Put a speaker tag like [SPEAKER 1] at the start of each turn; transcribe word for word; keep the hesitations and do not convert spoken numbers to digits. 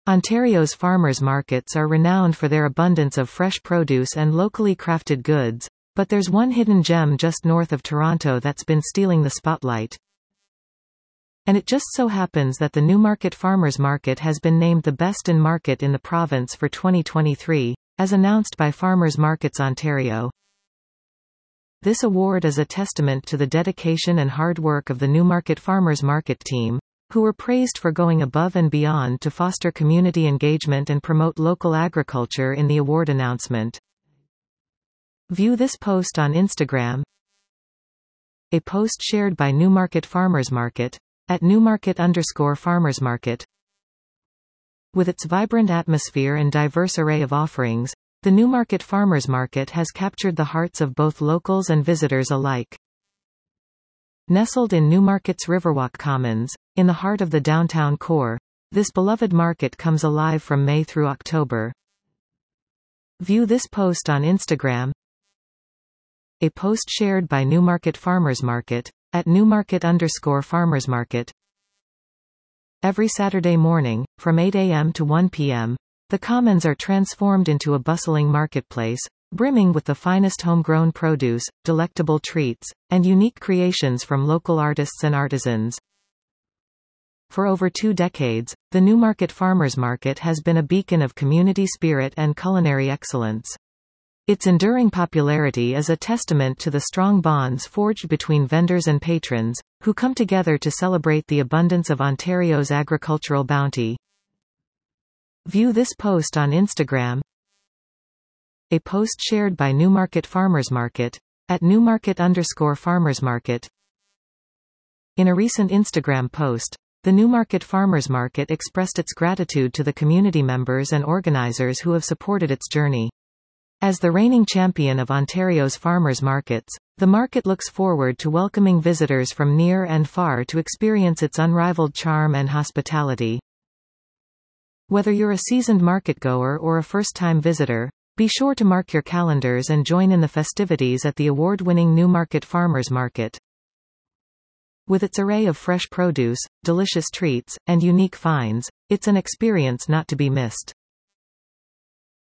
[SPEAKER 1] Ontario's farmers' markets are renowned for their abundance of fresh produce and locally crafted goods, but there's one hidden gem just north of Toronto that's been stealing the spotlight. And it just so happens that the Newmarket Farmers Market has been named the best in market in the province for twenty twenty-three, as announced by Farmers Markets Ontario. This award is a testament to the dedication and hard work of the Newmarket Farmers Market team, who were praised for going above and beyond to foster community engagement and promote local agriculture in the award announcement. View this post on Instagram. A post shared by Newmarket Farmers Market, at Newmarket underscore Farmers Market. With its vibrant atmosphere and diverse array of offerings, the Newmarket Farmers Market has captured the hearts of both locals and visitors alike. Nestled in Newmarket's Riverwalk Commons, in the heart of the downtown core, this beloved market comes alive from May through October. View this post on Instagram. A post shared by Newmarket Farmers Market, at Newmarket underscore Farmers Market. Every Saturday morning, from eight a m to one p m, the Commons are transformed into a bustling marketplace, brimming with the finest homegrown produce, delectable treats, and unique creations from local artists and artisans. For over two decades, the Newmarket Farmers Market has been a beacon of community spirit and culinary excellence. Its enduring popularity is a testament to the strong bonds forged between vendors and patrons, who come together to celebrate the abundance of Ontario's agricultural bounty. View this post on Instagram. A post shared by Newmarket Farmers Market, at Newmarket underscore Farmers Market. In a recent Instagram post, the Newmarket Farmers Market expressed its gratitude to the community members and organizers who have supported its journey. As the reigning champion of Ontario's farmers markets, the market looks forward to welcoming visitors from near and far to experience its unrivaled charm and hospitality. Whether you're a seasoned marketgoer or a first-time visitor, be sure to mark your calendars and join in the festivities at the award-winning Newmarket Farmers Market. With its array of fresh produce, delicious treats, and unique finds, it's an experience not to be missed.